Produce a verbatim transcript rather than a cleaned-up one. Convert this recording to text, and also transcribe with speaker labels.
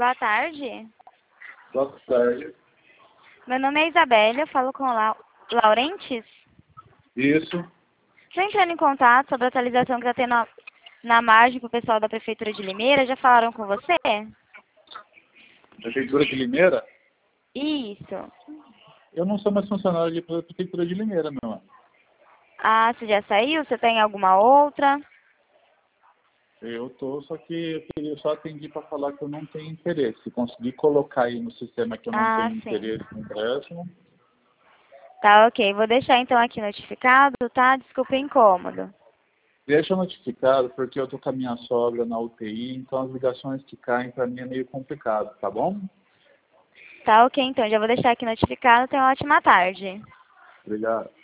Speaker 1: Boa tarde.
Speaker 2: Boa tarde.
Speaker 1: Meu nome é Isabelle, eu falo com o Lau Laurentes.
Speaker 2: Isso.
Speaker 1: Estou entrando em contato sobre a atualização que está tendo na, na margem com o pessoal da Prefeitura de Limeira. Já falaram com você?
Speaker 2: Prefeitura de Limeira?
Speaker 1: Isso.
Speaker 2: Eu não sou mais funcionário da Prefeitura de Limeira, meu irmão.
Speaker 1: Ah, você já saiu? Você tem alguma outra?
Speaker 2: Eu tô, só que eu só atendi para falar que eu não tenho interesse. Se conseguir colocar aí no sistema que eu não
Speaker 1: Ah,
Speaker 2: tenho
Speaker 1: sim.
Speaker 2: interesse no empréstimo.
Speaker 1: Tá, ok. Vou deixar então aqui notificado, tá? Desculpa o incômodo.
Speaker 2: Deixa notificado, porque eu tô com a minha sogra na U T I, então as ligações que caem para mim é meio complicado, tá bom?
Speaker 1: Tá, ok, então. Já vou deixar aqui notificado. Tenha uma ótima tarde.
Speaker 2: Obrigado.